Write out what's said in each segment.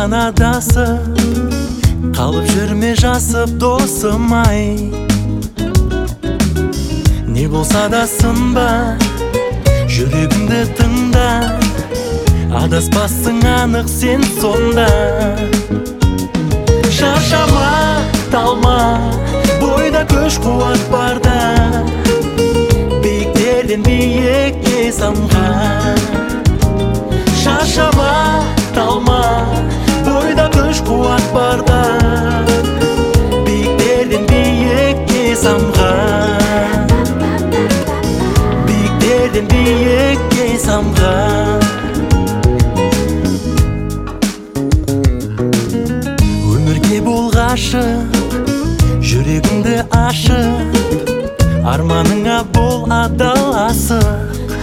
саған адасып, қалып жүрме жасып досым ай. Не болса да сынба, жүрегімді тыңда, адаспассың анық сен сонда. Шаршама, талма, бойда күш қуат барда, биіктерден биікке самған. Шаршама, талма, бойда күш қуат барда, биіктерден биікке самған. Биіктерден биікке самған. Өмірге бол ғашық, жүрегіңді ашып, арманыңа бол адал асық.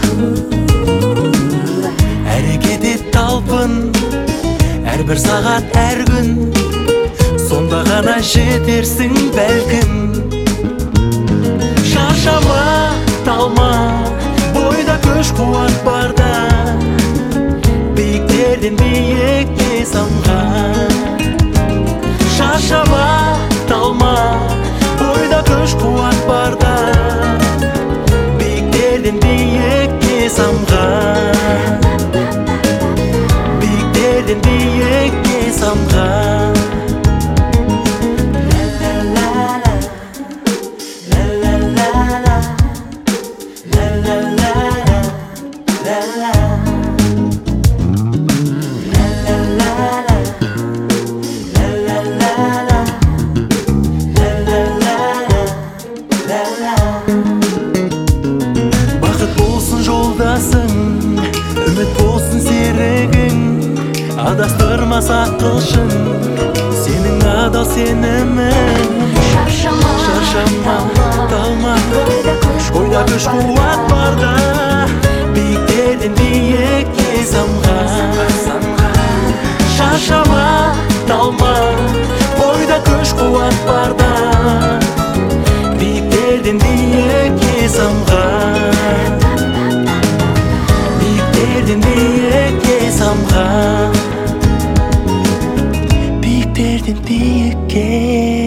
Әрекет ет талпын, әрбір сағат, әр күн, сонда ғана жетерсің бәлкім. Шаршама, талма, бойда күш қуат барда, биіктерден биікке самған. Шаршама, талма, бойда күш қуат барда, биіктерден биікке самған. Биіктерден биікке самған. Бақыт болсын жолдасың, үміт болсын серігің, адастырмас ақылшың, сенің адал сенімің. Шаршама, талма, бойда күш қуат барда, биіктерден биікке самған. Шаршама, талма, бойда күш қуат барда, биіктерден биікке самған. Биіктерден биікке самған. Биіктерден биікке